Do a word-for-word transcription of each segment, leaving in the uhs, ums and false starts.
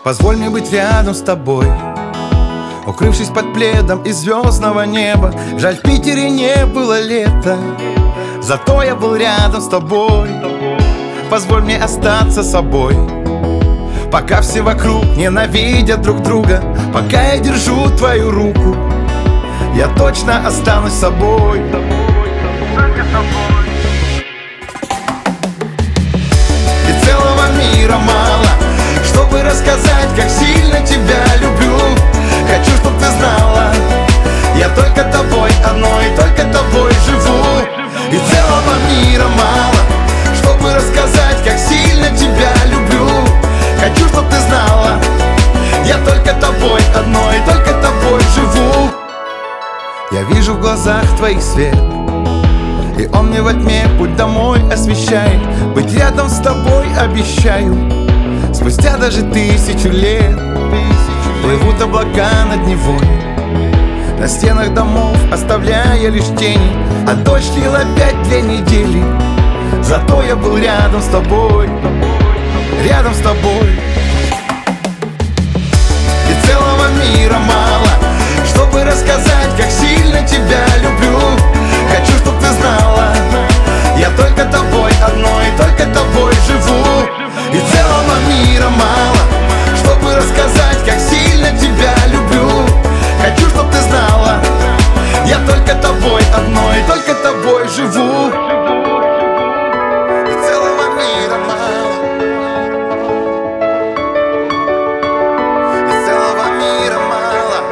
Позволь мне быть рядом с тобой, укрывшись под пледом из звездного неба. Жаль, в Питере не было лета, зато я был рядом с тобой. Позволь мне остаться собой, пока все вокруг ненавидят друг друга. Пока я держу твою руку, я точно останусь собой. И целого мира мало, чтобы рассказать, как сильно тебя люблю. Хочу, чтоб ты знала, я только тобой, одной, только тобой живу. И целого мира мало, чтобы рассказать, как сильно тебя люблю. Хочу, чтоб ты знала, я только тобой, одной, только тобой живу. Я вижу в глазах твоих свет, и он мне во тьме путь домой освещает. Быть рядом с тобой обещаю, спустя даже тысячу лет. Плывут облака над Невой, на стенах домов оставляя лишь тени. А дождь лил опять две недели, зато я был рядом с тобой, рядом с тобой. И целого мира мало, чтобы рассказать, как сильно тебя люблю. Хочу, чтоб ты знала, я только тобой, одной, только тобой живу. И целого мира мало, чтобы рассказать, как сильно тебя люблю. Хочу, чтоб ты знала, я только тобой, одной, только тобой живу. И целого мира мало, и целого мира мало,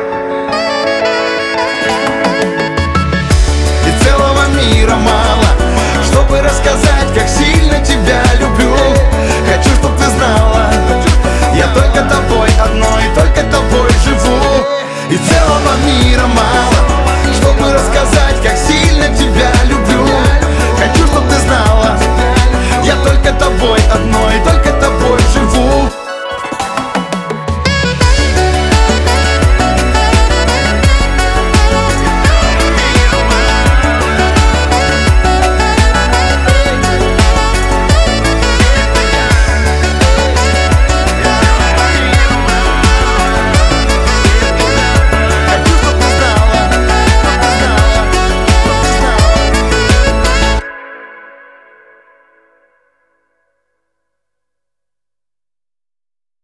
и целого мира мало, чтобы рассказать, как сильно тебя люблю. Хочу, чтоб ты знала, я только тобой, одной, только тобой живу. И целого мира мало,